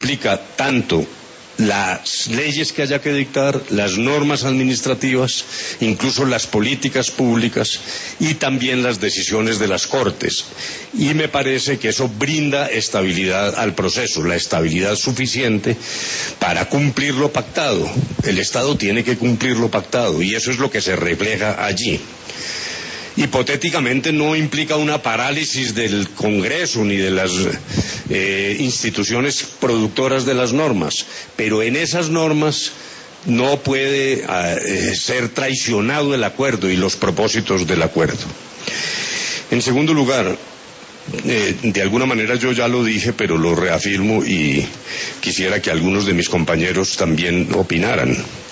implica tanto las leyes que haya que dictar, las normas administrativas, incluso las políticas públicas y también las decisiones de las Cortes. Y me parece que eso brinda estabilidad al proceso, la estabilidad suficiente para cumplir lo pactado. El Estado tiene que cumplir lo pactado y eso es lo que se refleja allí. Hipotéticamente no implica una parálisis del Congreso ni de las instituciones productoras de las normas, pero en esas normas no puede ser traicionado el acuerdo y los propósitos del acuerdo. En segundo lugar, de alguna manera yo ya lo dije, pero lo reafirmo y quisiera que algunos de mis compañeros también opinaran.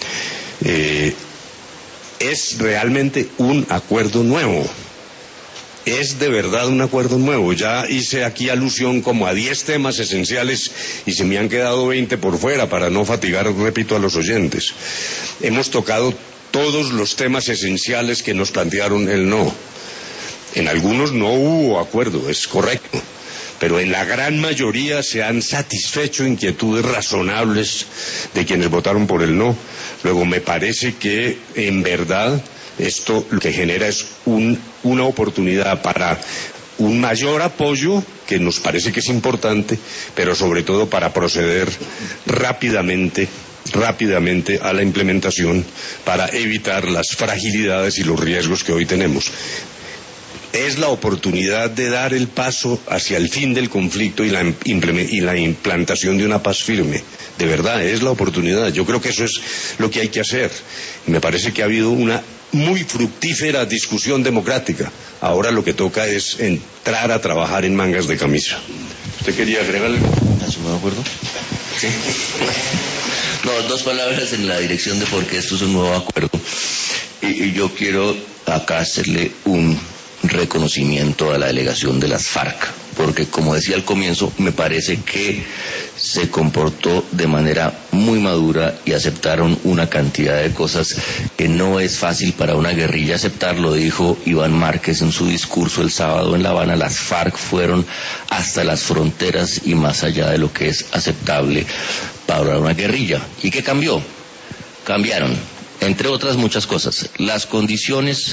Es realmente un acuerdo nuevo. Es de verdad un acuerdo nuevo. Ya hice aquí alusión como a 10 temas esenciales y se me han quedado 20 por fuera para no fatigar, repito, a los oyentes. Hemos tocado todos los temas esenciales que nos plantearon el no. En algunos no hubo acuerdo, es correcto, pero en la gran mayoría se han satisfecho inquietudes razonables de quienes votaron por el no. Luego me parece que en verdad esto lo que genera es una oportunidad para un mayor apoyo, que nos parece que es importante, pero sobre todo para proceder rápidamente a la implementación para evitar las fragilidades y los riesgos que hoy tenemos. Es la oportunidad de dar el paso hacia el fin del conflicto y la implantación de una paz firme. De verdad, es la oportunidad. Yo creo que eso es lo que hay que hacer. Me parece que ha habido una muy fructífera discusión democrática. Ahora lo que toca es entrar a trabajar en mangas de camisa. ¿Usted quería agregar algo? ¿De acuerdo? Sí. No, 2 palabras en la dirección de por qué esto es un nuevo acuerdo. Y yo quiero acá hacerle un reconocimiento a la delegación de las FARC, porque como decía al comienzo, me parece que se comportó de manera muy madura y aceptaron una cantidad de cosas que no es fácil para una guerrilla aceptar. Lo dijo Iván Márquez en su discurso el sábado en La Habana. Las FARC fueron hasta las fronteras y más allá de lo que es aceptable para una guerrilla. ¿Y qué cambió? Cambiaron, entre otras muchas cosas, las condiciones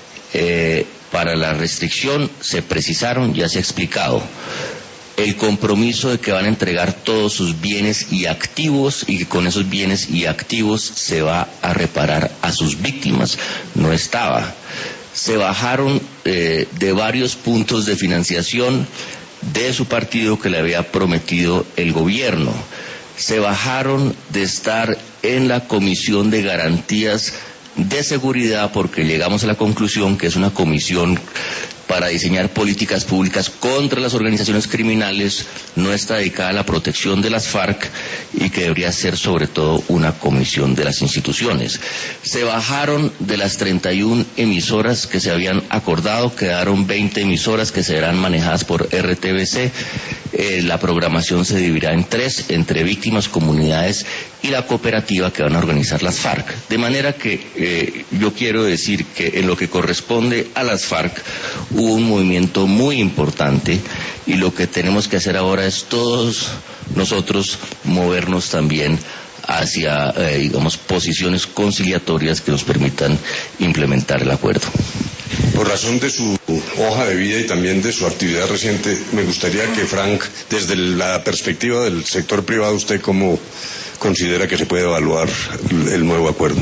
para la restricción se precisaron, ya se ha explicado. El compromiso de que van a entregar todos sus bienes y activos y que con esos bienes y activos se va a reparar a sus víctimas, no estaba. Se bajaron de varios puntos de financiación de su partido que le había prometido el gobierno. Se bajaron de estar en la Comisión de Garantías de Seguridad porque llegamos a la conclusión que es una comisión para diseñar políticas públicas contra las organizaciones criminales, no está dedicada a la protección de las FARC y que debería ser sobre todo una comisión de las instituciones. Se bajaron de las 31 emisoras que se habían acordado, quedaron 20 emisoras que serán manejadas por RTBC. La programación se dividirá en 3, entre víctimas, comunidades y la cooperativa que van a organizar las FARC. De manera que yo quiero decir que en lo que corresponde a las FARC hubo un movimiento muy importante y lo que tenemos que hacer ahora es todos nosotros movernos también hacia, posiciones conciliatorias que nos permitan implementar el acuerdo. Por razón de su hoja de vida y también de su actividad reciente, me gustaría que Frank, desde la perspectiva del sector privado, ¿usted cómo considera que se puede evaluar el nuevo acuerdo?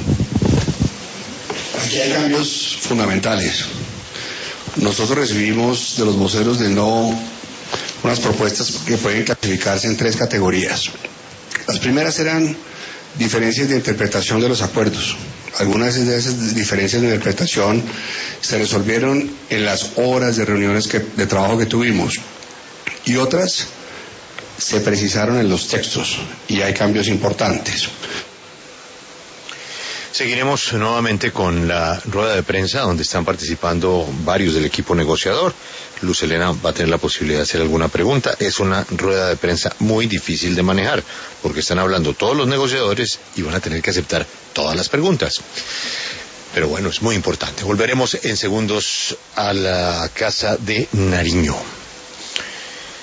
Aquí hay cambios fundamentales. Nosotros recibimos de los voceros del no unas propuestas que pueden clasificarse en 3 categorías. Las primeras eran diferencias de interpretación de los acuerdos. Algunas de esas diferencias de interpretación se resolvieron en las horas de reuniones de trabajo que tuvimos y otras se precisaron en los textos y hay cambios importantes. Seguiremos nuevamente con la rueda de prensa donde están participando varios del equipo negociador. Luz Helena va a tener la posibilidad de hacer alguna pregunta. Es una rueda de prensa muy difícil de manejar porque están hablando todos los negociadores y van a tener que aceptar todas las preguntas. Pero bueno, es muy importante. Volveremos en segundos a la Casa de Nariño.